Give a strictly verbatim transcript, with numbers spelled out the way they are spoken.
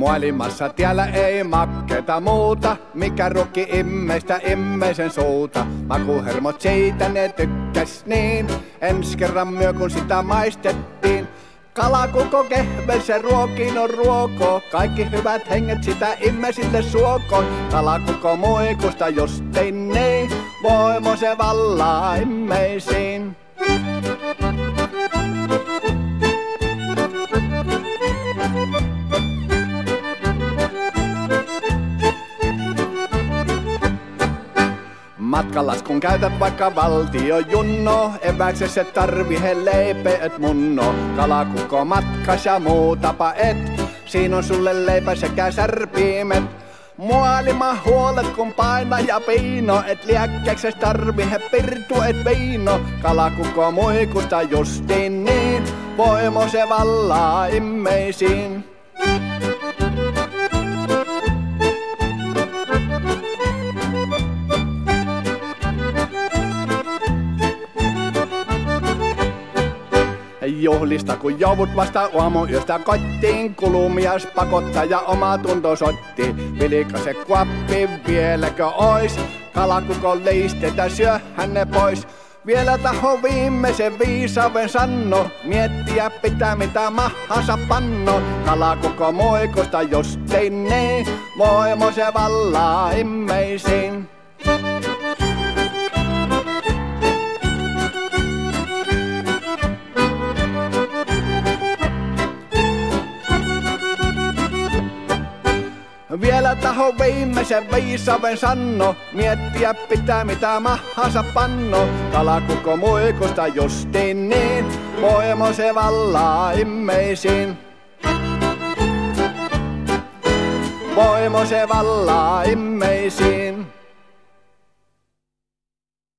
Maailmassa tiellä ei makketa muuta, mikä rukki immeistä immeisen suuta. Makuhermot siitä ne tykkäs niin, ens kerran myö kun sitä maistettiin. Kalakuko kehvelse ruokiin on ruoko, kaikki hyvät henget sitä immesille suokoon. Kalakuko muikusta just tein niin, voimo se vallaa immeisiin. Matkallas kun käytät vaikka valtio junno, eväksessä et tarvi he leipeet munno. Kalakukko matkas ja muutapa et, siin on sulle leipä sekä särpiimet. Mualima huolet kun paina ja piino, et liäkkäkses tarvi he pirtu et viino. Kalakukko muikusta justiin niin, voimo se vallaa immeisiin. Juhlista kun joudut vasta aamuyöstä kotiin, kulumias pakottaja oma tunto sotti. Vilikö se kuappi vieläkö ois, kalakukon liistetä syö hänne pois. Vielä taho viimeisen viisauden sanno, miettiä pitää mitä mahansa panno. Kalakukko muikusta jos tein niin, voimo se vallaa immeisiin. Vielä taho viimeisen viisauden sanno, miettiä pitää mitä mahansa panno. Kalakukko muikusta justiin niin, voimo se vallaa immeisiin. Voimo se vallaa immeisiin.